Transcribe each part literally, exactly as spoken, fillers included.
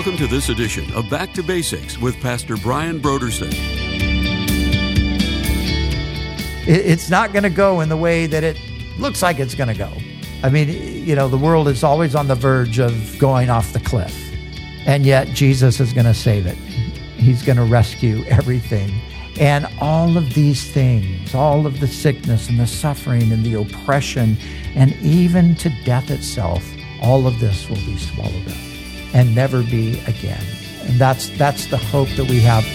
Welcome to this edition of Back to Basics with Pastor Brian Broderson. It's not going to go in the way that it looks like it's going to go. I mean, you know, the world is always on the verge of going off the cliff. And yet Jesus is going to save it. He's going to rescue everything. And all of these things, all of the sickness and the suffering and the oppression and even to death itself, all of this will be swallowed up and never be again. And that's that's the hope that we have.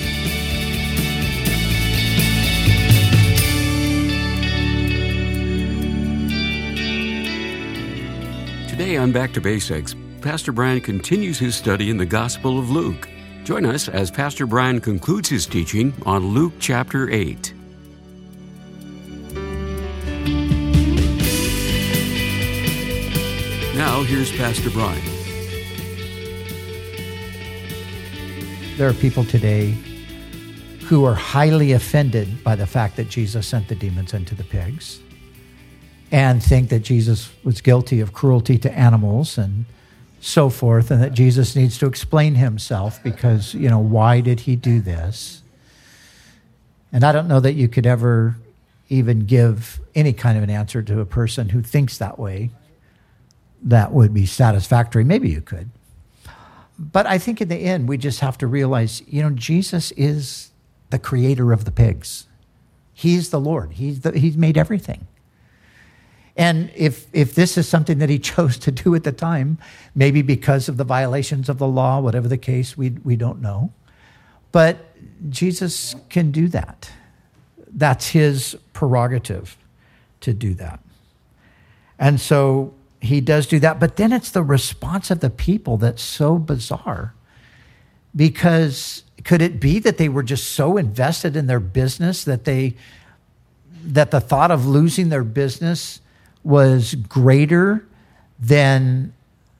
Today on Back to Basics, Pastor Brian continues his study in the Gospel of Luke. Join us as Pastor Brian concludes his teaching on Luke chapter eight. Now, here's Pastor Brian. There are people today who are highly offended by the fact that Jesus sent the demons into the pigs and think that Jesus was guilty of cruelty to animals and so forth, and that Jesus needs to explain himself because, you know, why did he do this? And I don't know that you could ever even give any kind of an answer to a person who thinks that way that would be satisfactory. Maybe you could. But I think in the end, we just have to realize, you know, Jesus is the creator of the pigs. He's the Lord. He's the, he's made everything. And if if this is something that he chose to do at the time, maybe because of the violations of the law, whatever the case, we we don't know. But Jesus can do that. That's his prerogative to do that. And so he does do that. But then it's the response of the people that's so bizarre. Because could it be that they were just so invested in their business that they that the thought of losing their business was greater than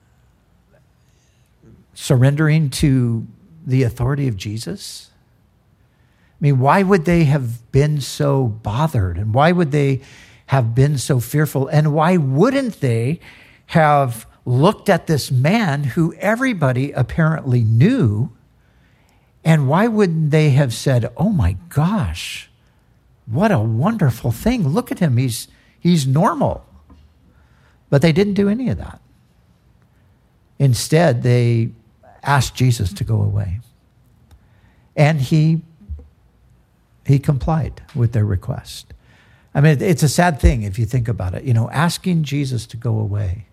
surrendering to the authority of Jesus? I mean, why would they have been so bothered? And why would they have been so fearful? And why wouldn't they have looked at this man who everybody apparently knew? And why wouldn't they have said, oh my gosh, what a wonderful thing. Look at him. He's, he's normal. But they didn't do any of that. Instead, they asked Jesus to go away. And he, he complied with their request. I mean, it's a sad thing if you think about it. You know, asking Jesus to go away.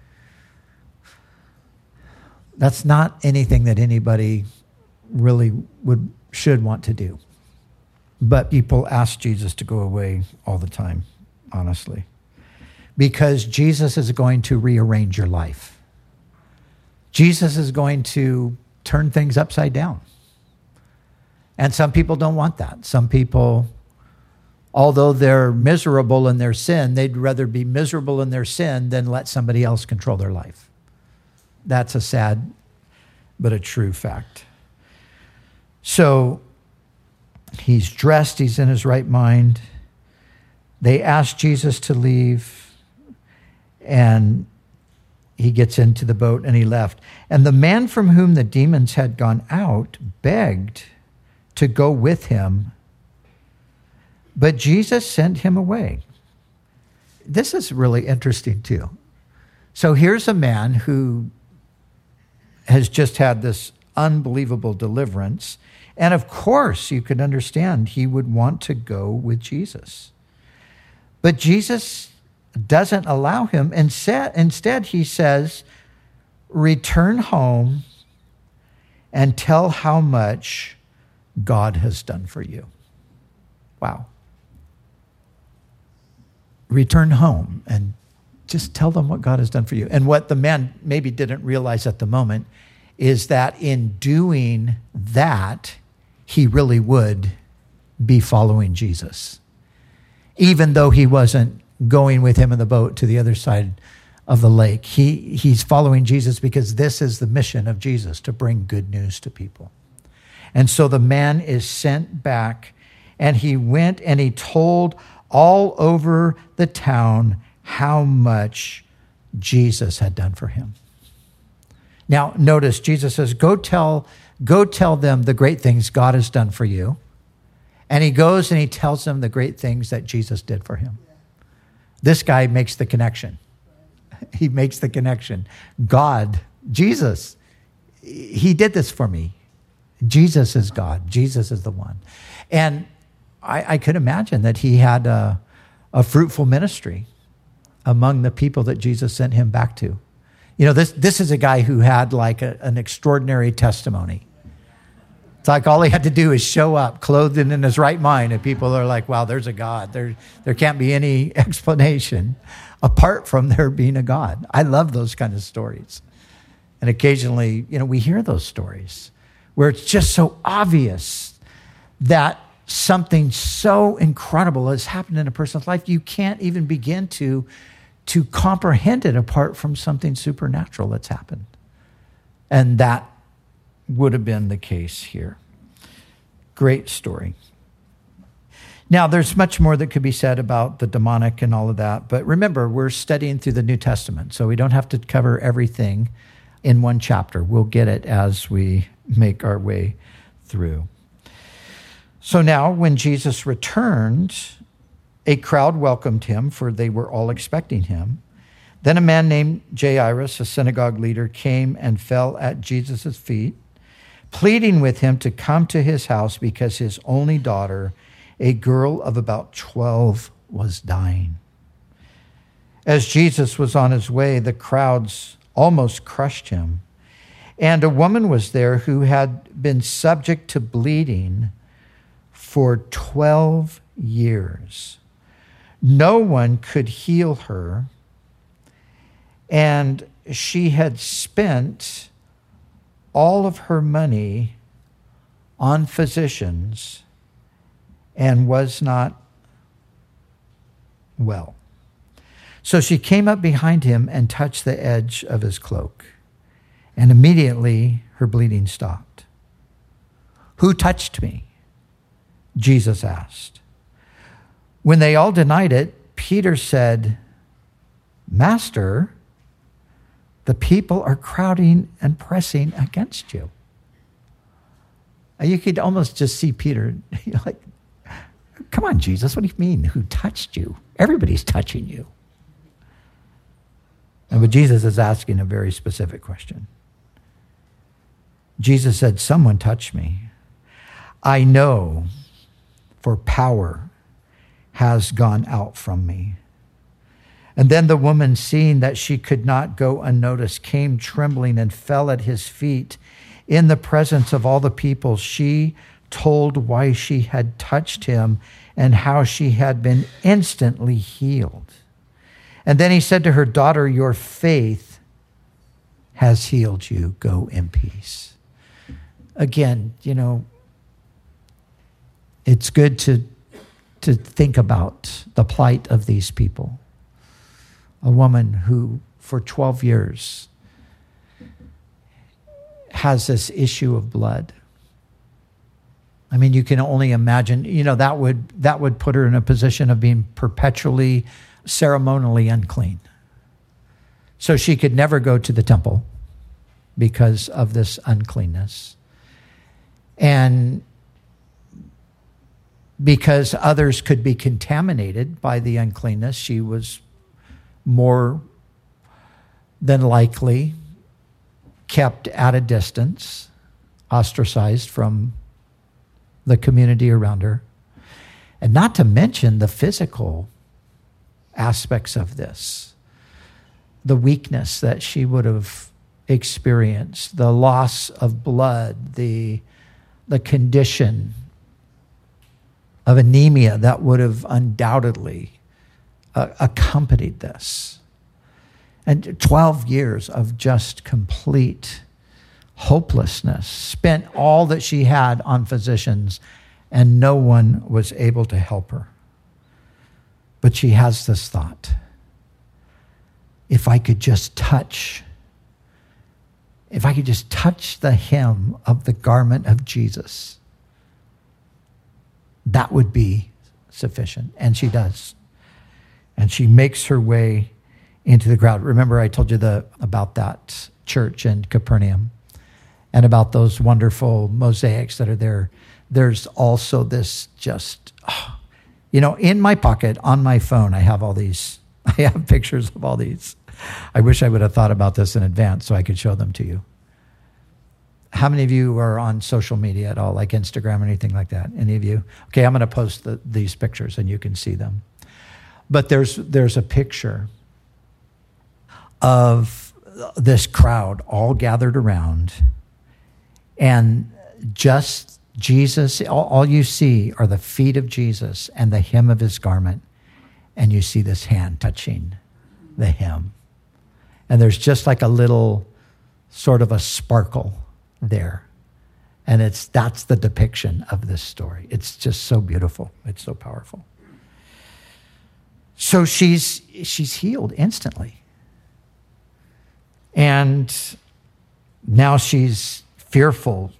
That's not anything that anybody really would should want to do. But people ask Jesus to go away all the time, honestly. Because Jesus is going to rearrange your life. Jesus is going to turn things upside down. And some people don't want that. Some people, although they're miserable in their sin, they'd rather be miserable in their sin than let somebody else control their life. That's a sad but a true fact. So he's dressed, he's in his right mind. They ask Jesus to leave. And he gets into the boat and he left. And the man from whom the demons had gone out begged to go with him. But Jesus sent him away. This is really interesting too. So here's a man who has just had this unbelievable deliverance. And of course, you could understand he would want to go with Jesus. But Jesus doesn't allow him. Instead, instead, he says, return home and tell how much God has done for you. Wow. Return home and just tell them what God has done for you. And what the man maybe didn't realize at the moment is that in doing that, he really would be following Jesus, even though he wasn't going with him in the boat to the other side of the lake. He he's following Jesus because this is the mission of Jesus, to bring good news to people. And so the man is sent back, and he went and he told all over the town how much Jesus had done for him. Now, notice Jesus says, go tell, go tell them the great things God has done for you. And he goes and he tells them the great things that Jesus did for him. This guy makes the connection. He makes the connection. God, Jesus, he did this for me. Jesus is God. Jesus is the one. And I, I could imagine that he had a, a fruitful ministry among the people that Jesus sent him back to. You know, this, this is a guy who had like a, an extraordinary testimony. It's like all he had to do is show up, clothed and in his right mind, and people are like, wow, there's a God. There, there can't be any explanation apart from there being a God. I love those kind of stories. And occasionally, you know, we hear those stories where it's just so obvious that something so incredible has happened in a person's life, you can't even begin to, to comprehend it apart from something supernatural that's happened. And that would have been the case here. Great story. Now, there's much more that could be said about the demonic and all of that, but remember, we're studying through the New Testament, so we don't have to cover everything in one chapter. We'll get it as we make our way through. So now, when Jesus returned, a crowd welcomed him, for they were all expecting him. Then a man named Jairus, a synagogue leader, came and fell at Jesus' feet, pleading with him to come to his house because his only daughter, a girl of about twelve, was dying. As Jesus was on his way, the crowds almost crushed him. And a woman was there who had been subject to bleeding for twelve years. No one could heal her, and she had spent all of her money on physicians and was not well. So she came up behind him and touched the edge of his cloak, and immediately her bleeding stopped. "Who touched me?" Jesus asked. When they all denied it, Peter said, "Master, the people are crowding and pressing against you." You could almost just see Peter, like, come on, Jesus, what do you mean? Who touched you? Everybody's touching you. And but Jesus is asking a very specific question. Jesus said, "Someone touched me. I know, for power has gone out from me." And then the woman, seeing that she could not go unnoticed, came trembling and fell at his feet. In the presence of all the people, she told why she had touched him and how she had been instantly healed. And then he said to her, "Daughter, your faith has healed you. Go in peace." Again, you know, it's good to, to think about the plight of these people. A woman who, for twelve years, has this issue of blood. I mean, you can only imagine, you know, that would that would put her in a position of being perpetually, ceremonially unclean. So she could never go to the temple because of this uncleanness. And because others could be contaminated by the uncleanness, she was more than likely kept at a distance, ostracized from the community around her. And not to mention the physical aspects of this, the weakness that she would have experienced, the loss of blood, the, the condition of anemia that would have undoubtedly uh, accompanied this. And twelve years of just complete hopelessness, spent all that she had on physicians, and no one was able to help her. But she has this thought: if I could just touch, if I could just touch the hem of the garment of Jesus, that would be sufficient. And she does. And she makes her way into the crowd. Remember, I told you the about that church in Capernaum and about those wonderful mosaics that are there, there's also this just, oh, you know, in my pocket, on my phone, I have all these, I have pictures of all these. I wish I would have thought about this in advance so I could show them to you. How many of you are on social media at all, like Instagram or anything like that? Any of you? Okay, I'm going to post the, these pictures and you can see them. But there's there's a picture of this crowd all gathered around, and just Jesus, all, all you see are the feet of Jesus and the hem of his garment, and you see this hand touching the hem. And there's just like a little sort of a sparkle there. And it's that's the depiction of this story. It's just so beautiful. It's so powerful. So she's she's healed instantly. And now she's fearful.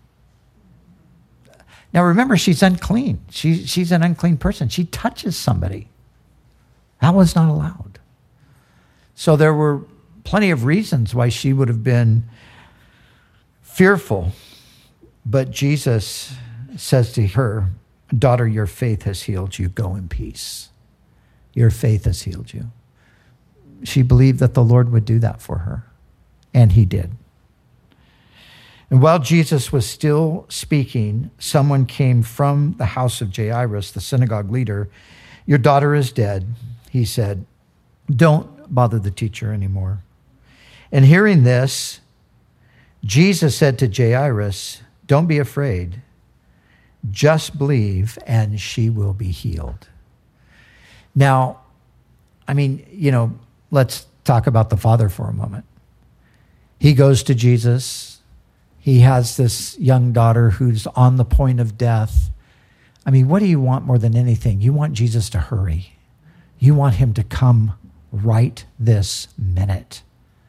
Now remember, she's unclean. She, she's an unclean person. She touches somebody. That was not allowed. So there were plenty of reasons why she would have been fearful. But Jesus says to her, daughter, your faith has healed you. Go in peace. Your faith has healed you. She believed that the Lord would do that for her. And he did. And while Jesus was still speaking, someone came from the house of Jairus, the synagogue leader. Your daughter is dead, he said. Don't bother the teacher anymore. And hearing this, Jesus said to Jairus, don't be afraid. Just believe and she will be healed. Now, I mean, you know, let's talk about the Father for a moment. He goes to Jesus. He has this young daughter who's on the point of death. I mean, what do you want more than anything? You want Jesus to hurry. You want him to come right this minute.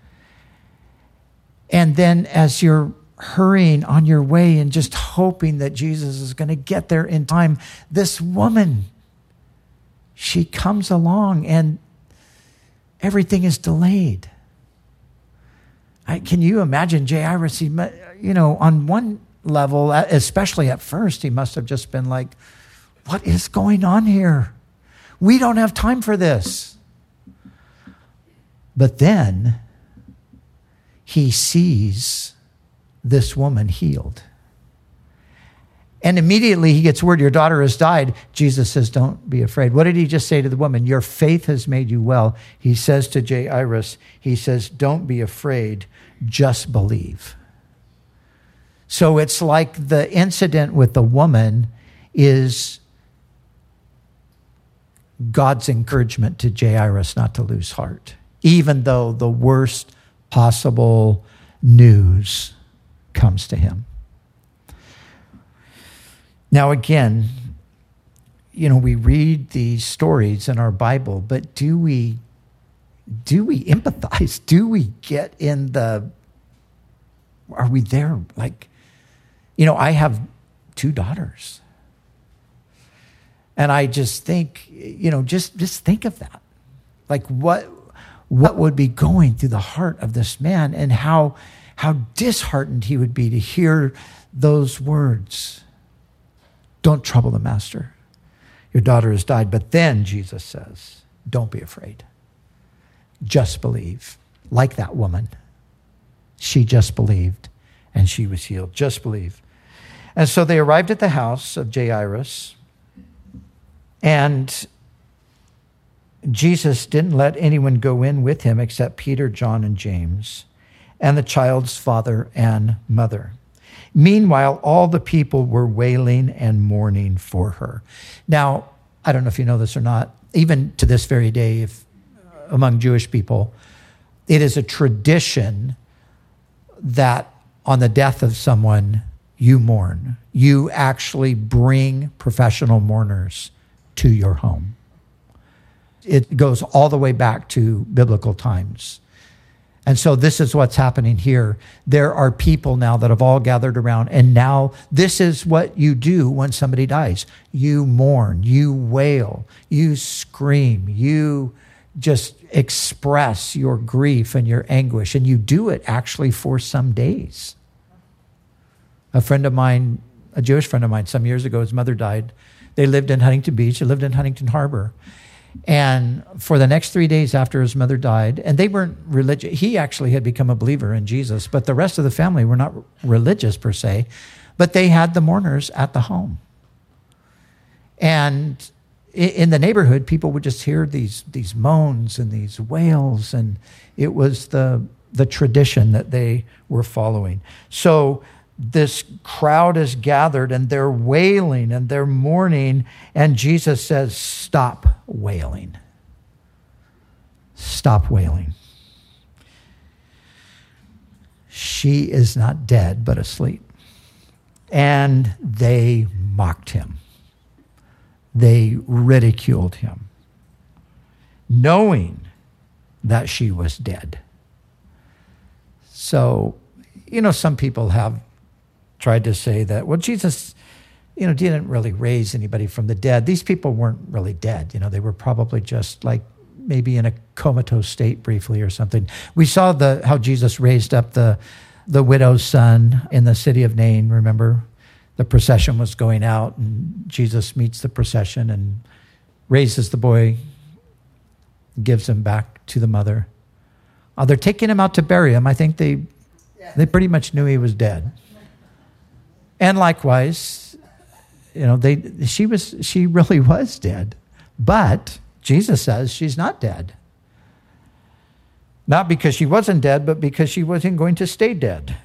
And then as you're hurrying on your way and just hoping that Jesus is going to get there in time, this woman, she comes along and everything is delayed. I, can you imagine Jairus? He, you know, on one level, especially at first, he must have just been like, what is going on here? We don't have time for this. But then he sees this woman healed. And immediately he gets word, your daughter has died. Jesus says, don't be afraid. What did he just say to the woman? Your faith has made you well. He says to Jairus, he says, don't be afraid, just believe. So it's like the incident with the woman is God's encouragement to Jairus not to lose heart, even though the worst possible news comes to him. Now, again, you know, we read these stories in our Bible, but do we do we empathize? Do we get in the, are we there? Like, you know, I have two daughters. And I just think, you know, just, just think of that. Like what what would be going through the heart of this man and how how disheartened he would be to hear those words. Don't trouble the master. Your daughter has died. But then Jesus says, don't be afraid. Just believe. Like that woman. She just believed and she was healed. Just believe. And so they arrived at the house of Jairus, and Jesus didn't let anyone go in with him except Peter, John, and James, and the child's father and mother. Meanwhile, all the people were wailing and mourning for her. Now, I don't know if you know this or not, even to this very day, if among Jewish people, it is a tradition that on the death of someone, you mourn. You actually bring professional mourners to your home. It goes all the way back to biblical times. And so this is what's happening here. There are people now that have all gathered around, and now this is what you do when somebody dies. You mourn, you wail, you scream, you just express your grief and your anguish. And you do it actually for some days. A friend of mine, a Jewish friend of mine, some years ago, his mother died. They lived in Huntington Beach. They lived in Huntington Harbor. And for the next three days after his mother died, and they weren't religious. He actually had become a believer in Jesus, but the rest of the family were not religious per se, but they had the mourners at the home. And in the neighborhood, people would just hear these, these moans and these wails, and it was the, the tradition that they were following. So this crowd is gathered, and they're wailing, and they're mourning, and Jesus says, stop wailing. Stop wailing. She is not dead, but asleep. And they mocked him. They ridiculed him, knowing that she was dead. So, you know, some people have tried to say that, well, Jesus, you know, didn't really raise anybody from the dead. These people weren't really dead. You know, they were probably just like maybe in a comatose state briefly or something. We saw the how Jesus raised up the the widow's son in the city of Nain, remember? The procession was going out, and Jesus meets the procession and raises the boy, gives him back to the mother. Uh, they're taking him out to bury him. I think they they pretty much knew he was dead. And likewise, you know, they she was she really was dead. But Jesus says she's not dead. Not because she wasn't dead, but because she wasn't going to stay dead.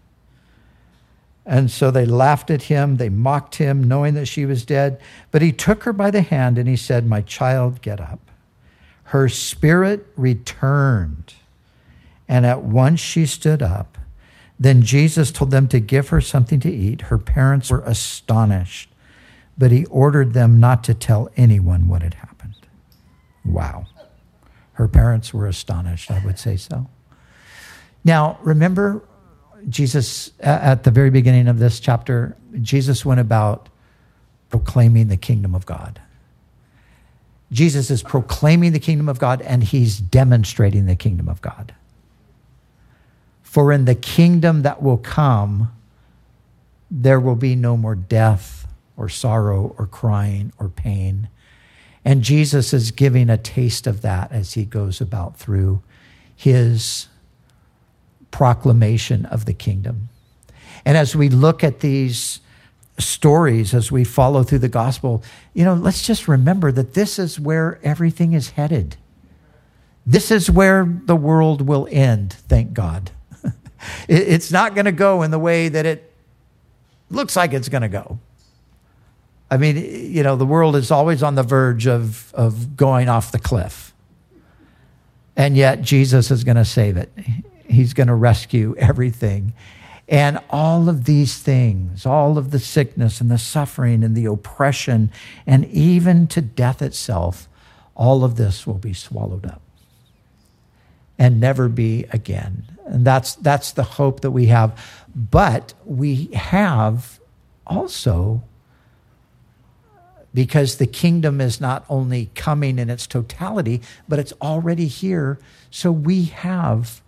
And so they laughed at him, they mocked him, knowing that she was dead. But he took her by the hand and he said, my child, get up. Her spirit returned, and at once she stood up. Then Jesus told them to give her something to eat. Her parents were astonished, but he ordered them not to tell anyone what had happened. Wow. Her parents were astonished, I would say so. Now, remember, Jesus, at the very beginning of this chapter, Jesus went about proclaiming the kingdom of God. Jesus is proclaiming the kingdom of God, and he's demonstrating the kingdom of God. For in the kingdom that will come, there will be no more death or sorrow or crying or pain. And Jesus is giving a taste of that as he goes about through his proclamation of the kingdom. And as we look at these stories, as we follow through the gospel, you know, let's just remember that this is where everything is headed. This is where the world will end, thank God. It's not going to go in the way that it looks like it's going to go. I mean, you know, the world is always on the verge of, of going off the cliff. And yet Jesus is going to save it. He's going to rescue everything. And all of these things, all of the sickness and the suffering and the oppression and even to death itself, all of this will be swallowed up and never be again. And that's that's the hope that we have. But we have also, because the kingdom is not only coming in its totality, but it's already here. So we have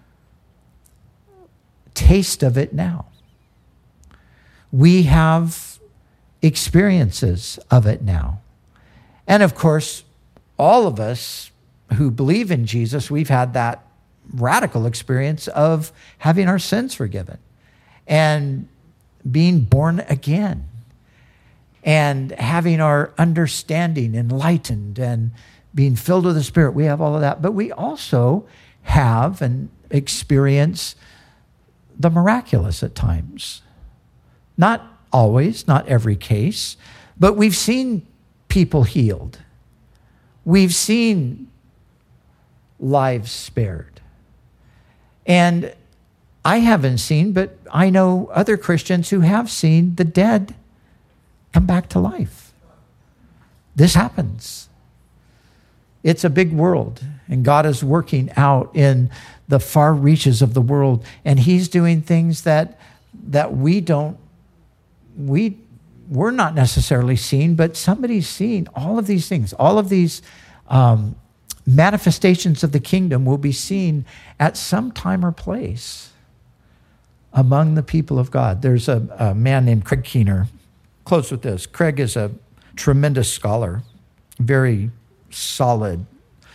taste of it now. We have experiences of it now. And of course, all of us who believe in Jesus, we've had that radical experience of having our sins forgiven and being born again and having our understanding enlightened and being filled with the Spirit. We have all of that. But we also have and experience the miraculous at times. Not always, not every case, but we've seen people healed. We've seen lives spared. And I haven't seen, but I know other Christians who have seen the dead come back to life. This happens. It's a big world, and God is working out in the far reaches of the world, and he's doing things that that we don't, we, we're not necessarily seeing, but somebody's seeing all of these things, all of these um, manifestations of the kingdom will be seen at some time or place among the people of God. There's a, a man named Craig Keener. Close with this. Craig is a tremendous scholar, very solid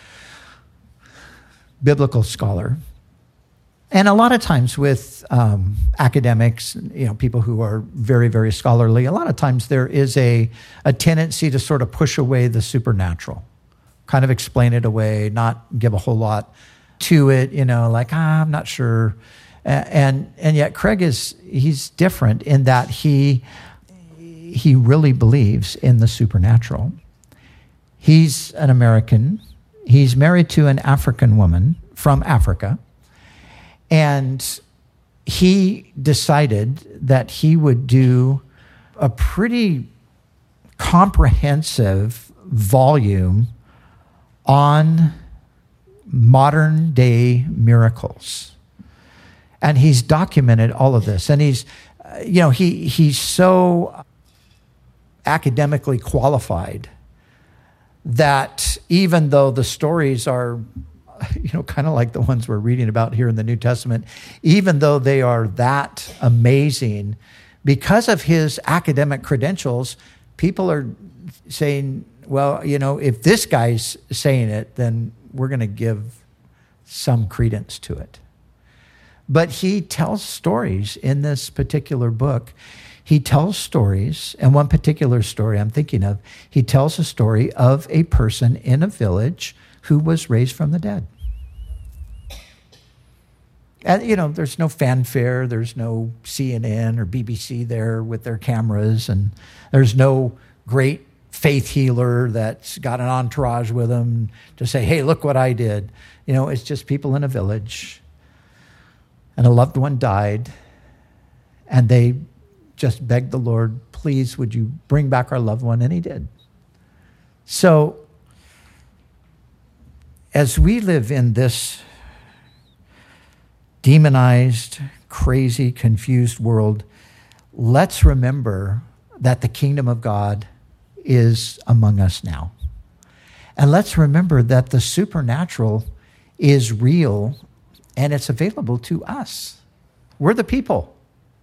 biblical scholar. And a lot of times with um, academics, you know, people who are very, very scholarly, a lot of times there is a, a tendency to sort of push away the supernatural, kind of explain it away, not give a whole lot to it, you know, like, ah, I'm not sure. And and yet Craig is, he's different in that he he really believes in the supernatural. He's an American. He's married to an African woman from Africa. And he decided that he would do a pretty comprehensive volume on modern day miracles. And he's documented all of this. And he's, you know, he he's so academically qualified that even though the stories are, you know, kind of like the ones we're reading about here in the New Testament, even though they are that amazing, because of his academic credentials, people are saying, well, you know, if this guy's saying it, then we're going to give some credence to it. But he tells stories in this particular book. He tells stories, and one particular story I'm thinking of, he tells a story of a person in a village who was raised from the dead. And, you know, there's no fanfare, there's no C N N or B B C there with their cameras, and there's no great faith healer that's got an entourage with them to say, hey, look what I did. You know, it's just people in a village, and a loved one died, and they just begged the Lord, please, would you bring back our loved one? And he did. So, as we live in this demonized, crazy, confused world, let's remember that the kingdom of God is among us now. And let's remember that the supernatural is real and it's available to us. We're the people.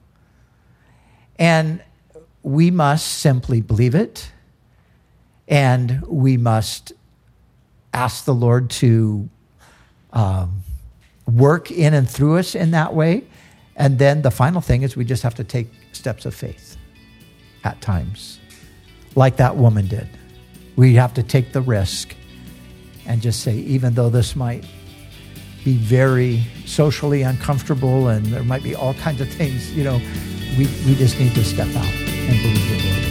And we must simply believe it, and we must ask the Lord to um, work in and through us in that way. And then the final thing is we just have to take steps of faith at times, like that woman did. We have to take the risk and just say, even though this might be very socially uncomfortable and there might be all kinds of things, you know, we, we just need to step out and believe the Lord.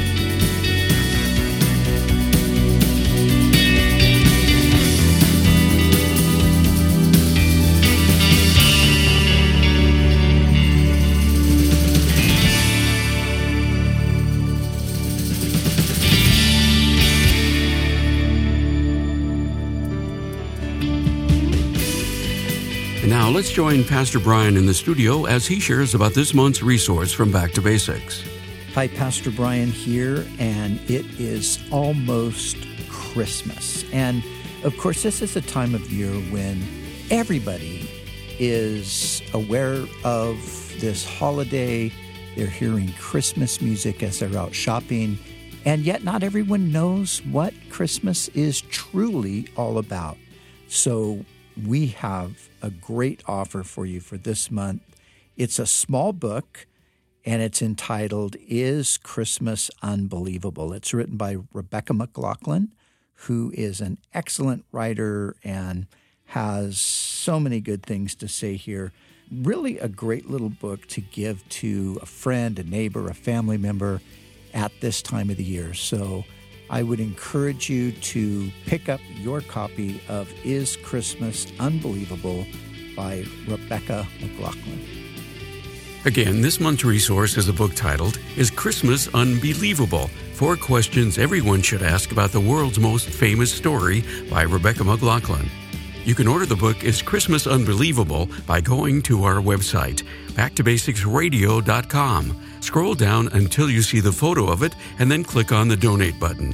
Now let's join Pastor Brian in the studio as he shares about this month's resource from Back to Basics. Hi, Pastor Brian here, and it is almost Christmas. And of course, this is a time of year when everybody is aware of this holiday. They're hearing Christmas music as they're out shopping, and yet not everyone knows what Christmas is truly all about. So we have a great offer for you for this month. It's a small book, and it's entitled, Is Christmas Unbelievable? It's written by Rebecca McLaughlin, who is an excellent writer and has so many good things to say here. Really a great little book to give to a friend, a neighbor, a family member at this time of the year. So I would encourage you to pick up your copy of Is Christmas Unbelievable by Rebecca McLaughlin. Again, this month's resource is a book titled, Is Christmas Unbelievable? Four Questions Everyone Should Ask About the World's Most Famous Story by Rebecca McLaughlin. You can order the book, Is Christmas Unbelievable, by going to our website, back to basics radio dot com. Scroll down until you see the photo of it, and then click on the donate button.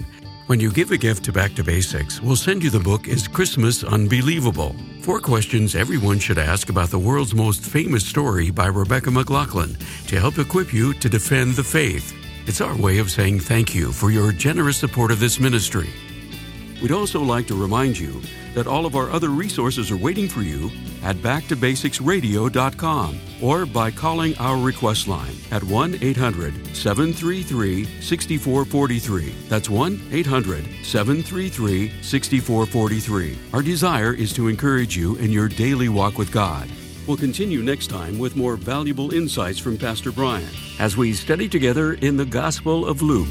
When you give a gift to Back to Basics, we'll send you the book Is Christmas Unbelievable? Four questions everyone should ask about the world's most famous story by Rebecca McLaughlin to help equip you to defend the faith. It's our way of saying thank you for your generous support of this ministry. We'd also like to remind you that all of our other resources are waiting for you at back to basics radio dot com or by calling our request line at one eight hundred seven three three six four four three. That's one eight hundred seven three three six four four three. Our desire is to encourage you in your daily walk with God. We'll continue next time with more valuable insights from Pastor Brian as we study together in the Gospel of Luke.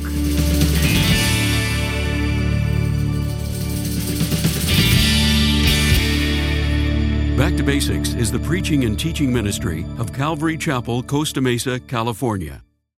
Back to Basics is the preaching and teaching ministry of Calvary Chapel, Costa Mesa, California.